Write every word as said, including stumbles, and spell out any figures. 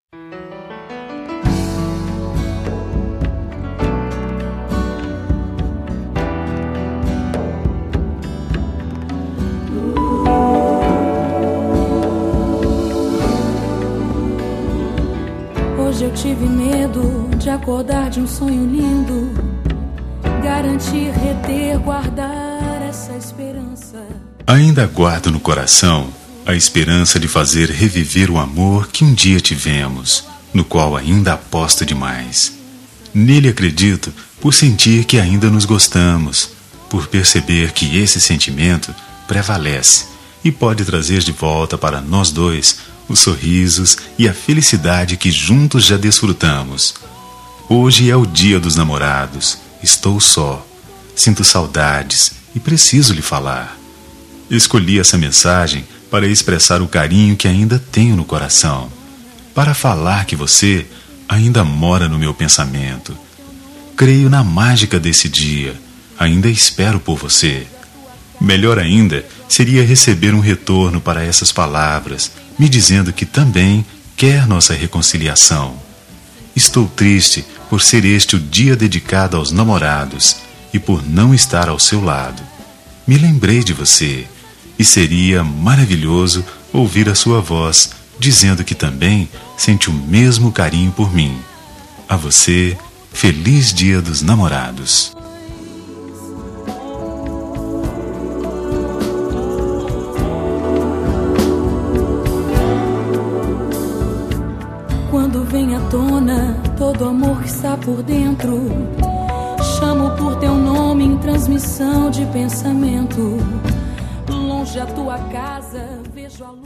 Hoje eu tive medo de acordar de um sonho lindo, garantir, reter, guardar essa esperança. Ainda guardo no coração a esperança de fazer reviver o amor que um dia tivemos, no qual ainda aposto demais. Nele acredito por sentir que ainda nos gostamos, por perceber que esse sentimento prevalece e pode trazer de volta para nós dois os sorrisos e a felicidade que juntos já desfrutamos. Hoje é o dia dos namorados, estou só, sinto saudades e preciso lhe falar. Escolhi essa mensagem para expressar o carinho que ainda tenho no coração, para falar que você ainda mora no meu pensamento. Creio na mágica desse dia, ainda espero por você. Melhor ainda seria receber um retorno para essas palavras, me dizendo que também quer nossa reconciliação. Estou triste por ser este o dia dedicado aos namorados e por não estar ao seu lado. Me lembrei de você e seria maravilhoso ouvir a sua voz dizendo que também sente o mesmo carinho por mim. A você, feliz Dia dos Namorados. Quando vem à tona todo amor que está por dentro, chamo por teu nome em transmissão de pensamento. Longe a tua casa, vejo a luz.